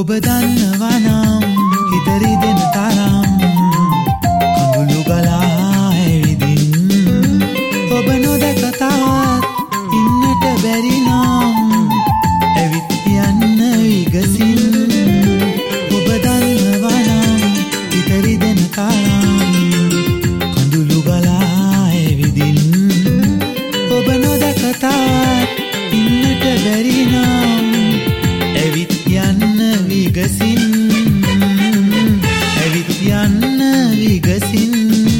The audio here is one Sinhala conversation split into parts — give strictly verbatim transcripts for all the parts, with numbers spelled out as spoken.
ඔබ දන්නවා නම් හිතරි දෙන තරම් කඳුළු ගලා ඇවිදින් ඔබ නොදැක තවත් ඉන්නට බැරි නම් ඇවිත් යන්න විගසින් ඔබ දන්නවා නම් හිතරි දෙන තරම් කඳුළු ගලා ඇවිදින් ඔබ නොදැක තවත් ඉන්නට බැරි නම් ඇවිත් යන්න විගසින් ඇවිත් යන්න විගසින්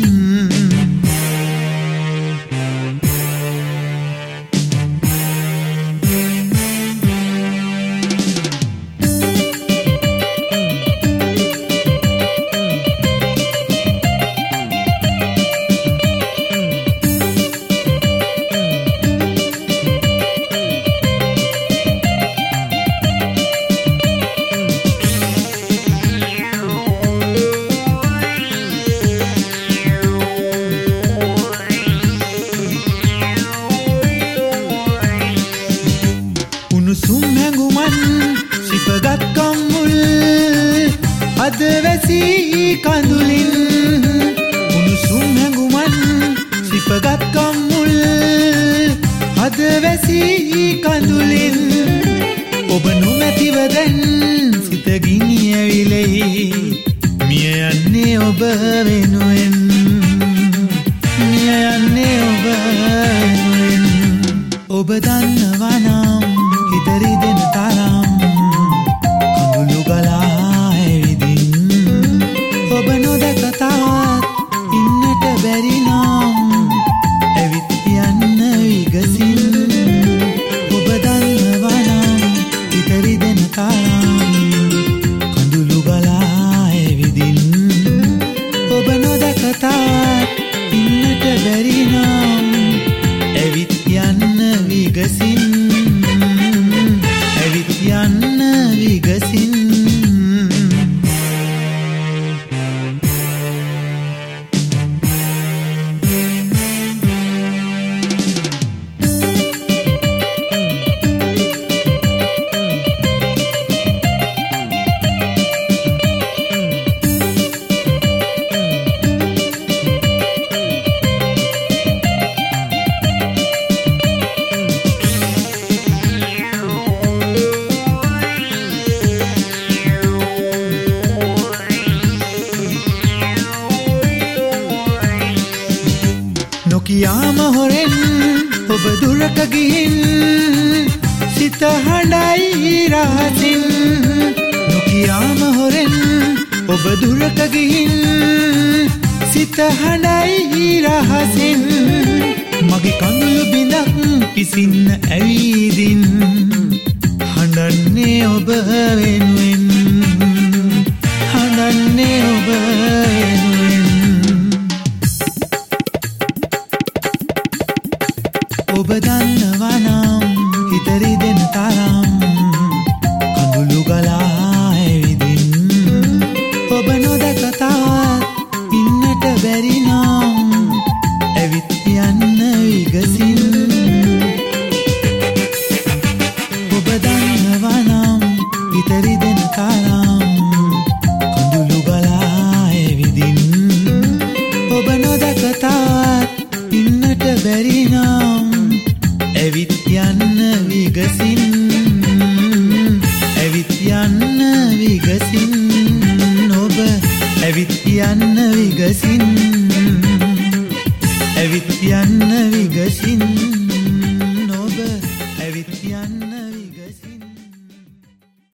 උණුසුම් හැඟුමන් සිපගත් කම්මුල් අද වැසී කඳුලින් උණුසුම් හැඟුමන් සිපගත් කම්මුල් අද වැසී කඳුලින් ඔබ නොමැතිව දැන් සිත ගිනි ඇවිලෙයි මිය යන්නේ ඔබ වෙනුවෙන් මිය යන්නේ ඔබ වෙනුවෙන් ඔබ දන්නවා නම් හිතරි දෙන තරම් කඳුළු ගලා ඇවිදින් ඔබ නොදැක තවත් ඉන්නට බැරි නම් ඇවිත් යන්න විගසින් ඔබ දන්නවා නම් හිතරි දෙන තරම් කඳුළු ගලා ඇවිදින් ඔබ නොදැක තවත් ඉන්නට බැරි නම් ඇවිත් යන්න විගසින් ඇවිත් යන්න විගසින් නොකියාම හොරෙන් ඔබ දුරක ගිහින් සිත හඬයි රහසින් නොකියාම හොරෙන් ඔබ දුරක ගිහින් සිත හඬයි රහසින් මගේ කඳුළු බිඳක් පිසින්න ඇවිදින් හඬන්නේ ඔබ වෙනුවෙන් හඬන්නේ ඔබ වෙනුවෙන් ඔබ දන්නවා නම් හිතරි දෙන තරම් කඳුළු ගලා ඇවිදින් ඔබ නොදැක තවත් ඉන්නට බැරි නම් ඇවිත් යන්න විගසින් ඔබ දන්නවා නම් හිතරි දෙන තරම් කඳුළු ගලා ඇවිදින් ඔබ නොදැක තවත් ඉන්නට බැරි නම් ඇවිත් යන්න විගසින් ඇවිත් යන්න විගසින් ඔබ ඇවිත් යන්න විගසින් ඇවිත් යන්න විගසින් ඔබ ඇවිත් යන්න